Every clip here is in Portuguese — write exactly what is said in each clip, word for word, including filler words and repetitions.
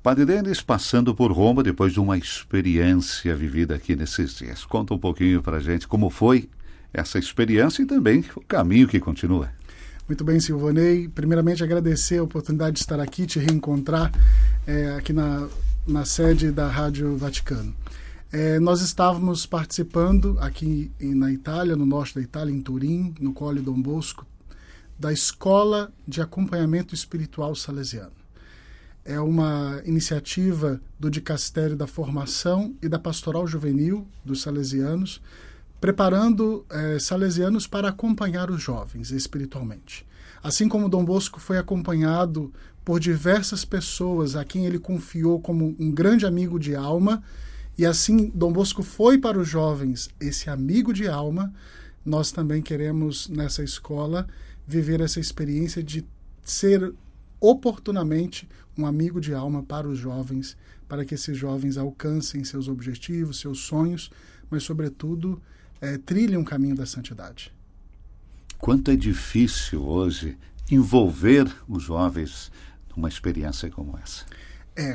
Padre Denis, passando por Roma, depois de uma experiência vivida aqui nesses dias. Conta um pouquinho para a gente como foi essa experiência e também o caminho que continua. Muito bem, Silvanei. Primeiramente, agradecer a oportunidade de estar aqui, te reencontrar é, aqui na, na sede da Rádio Vaticano. É, nós estávamos participando aqui na Itália, no norte da Itália, em Turim, no Colle Dom Bosco, da Escola de Acompanhamento Espiritual Salesiano. É uma iniciativa do Dicastério da Formação e da Pastoral Juvenil dos Salesianos, preparando eh, salesianos para acompanhar os jovens espiritualmente. Assim como Dom Bosco foi acompanhado por diversas pessoas a quem ele confiou como um grande amigo de alma, e assim Dom Bosco foi para os jovens esse amigo de alma, nós também queremos, nessa escola, viver essa experiência de ser oportunamente um amigo de alma para os jovens, para que esses jovens alcancem seus objetivos, seus sonhos, mas, sobretudo, é, trilhem um caminho da santidade. Quanto é difícil hoje envolver os jovens numa experiência como essa? É.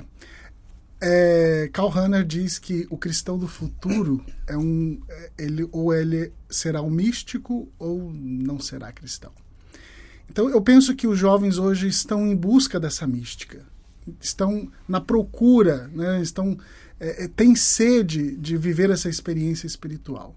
é Karl Rahner diz que o cristão do futuro é um, ele, ou ele será um místico ou não será cristão. Então, eu penso que os jovens hoje estão em busca dessa mística, estão na procura, né? estão, é, têm sede de viver essa experiência espiritual.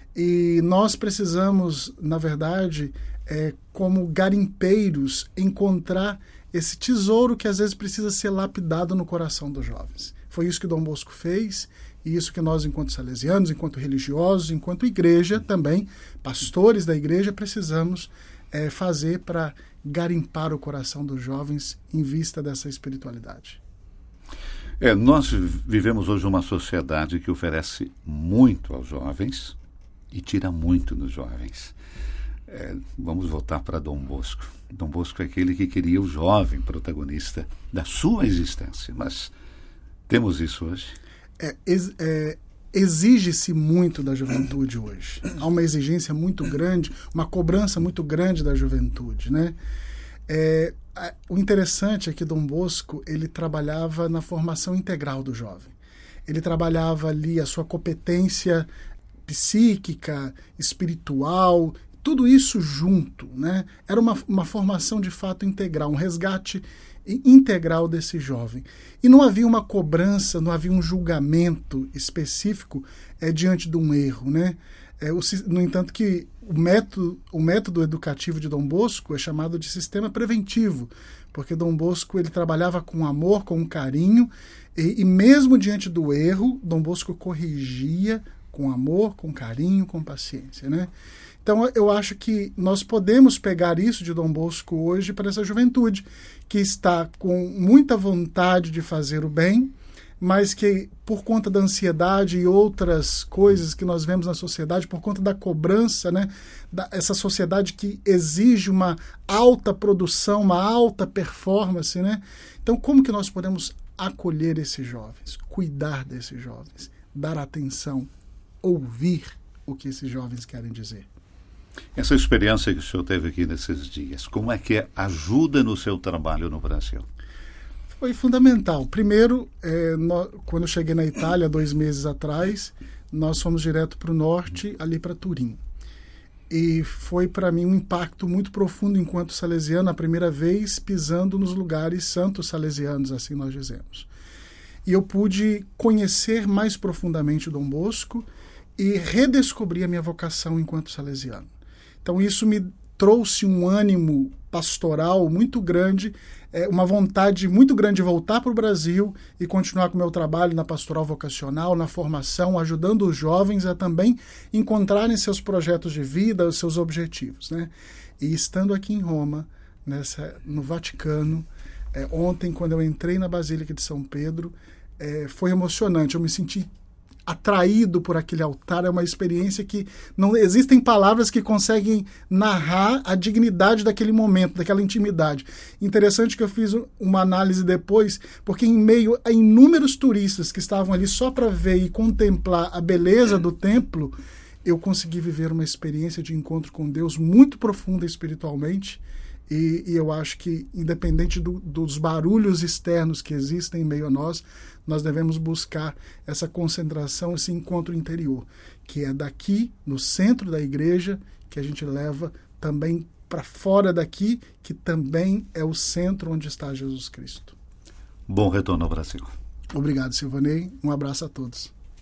E nós precisamos, na verdade, é, como garimpeiros, encontrar esse tesouro que às vezes precisa ser lapidado no coração dos jovens. Foi isso que Dom Bosco fez, e isso que nós, enquanto salesianos, enquanto religiosos, enquanto igreja também, pastores da igreja, precisamos É, fazer para garimpar o coração dos jovens em vista dessa espiritualidade. É, nós vivemos hoje uma sociedade que oferece muito aos jovens e tira muito dos jovens. É, vamos voltar para Dom Bosco. Dom Bosco é aquele que queria o jovem protagonista da sua existência, mas temos isso hoje? É, é, Exige-se muito da juventude hoje. Há uma exigência muito grande, uma cobrança muito grande da juventude, né? É, a, o interessante é que Dom Bosco, ele trabalhava na formação integral do jovem. Ele trabalhava ali a sua competência psíquica, espiritual, tudo isso junto, né? Era uma, uma formação de fato integral, um resgate integral desse jovem. E não havia uma cobrança, não havia um julgamento específico é, diante de um erro, né? É, o, no entanto que o método, o método educativo de Dom Bosco é chamado de sistema preventivo, porque Dom Bosco ele trabalhava com amor, com carinho, e, e mesmo diante do erro, Dom Bosco corrigia com amor, com carinho, com paciência, né? Então, eu acho que nós podemos pegar isso de Dom Bosco hoje para essa juventude, que está com muita vontade de fazer o bem, mas que, por conta da ansiedade e outras coisas que nós vemos na sociedade, por conta da cobrança, né, da, essa sociedade que exige uma alta produção, uma alta performance, né? Então, como que nós podemos acolher esses jovens, cuidar desses jovens, dar atenção, ouvir o que esses jovens querem dizer? Essa experiência que o senhor teve aqui nesses dias, como é que ajuda no seu trabalho no Brasil? Foi fundamental. Primeiro, é, no, quando eu cheguei na Itália, dois meses atrás, nós fomos direto para o norte, ali para Turim. E foi para mim um impacto muito profundo enquanto salesiano, a primeira vez pisando nos lugares santos salesianos, assim nós dizemos. E eu pude conhecer mais profundamente o Dom Bosco e redescobrir a minha vocação enquanto salesiano. Então isso me trouxe um ânimo pastoral muito grande, é, uma vontade muito grande de voltar para o Brasil e continuar com o meu trabalho na pastoral vocacional, na formação, ajudando os jovens a também encontrarem seus projetos de vida, os seus objetivos, né? E estando aqui em Roma, nessa, no Vaticano, é, ontem, quando eu entrei na Basílica de São Pedro, é, foi emocionante. Eu me senti atraído por aquele altar. É uma experiência que não existem palavras que conseguem narrar a dignidade daquele momento, daquela intimidade. Interessante que eu fiz uma análise depois, porque em meio a inúmeros turistas que estavam ali só para ver e contemplar a beleza do templo, eu consegui viver uma experiência de encontro com Deus muito profunda espiritualmente E, e eu acho que, independente do, dos barulhos externos que existem em meio a nós, nós devemos buscar essa concentração, esse encontro interior, que é daqui, no centro da igreja, que a gente leva também para fora daqui, que também é o centro onde está Jesus Cristo. Bom retorno ao Brasil. Obrigado, Silvanei. Um abraço a todos.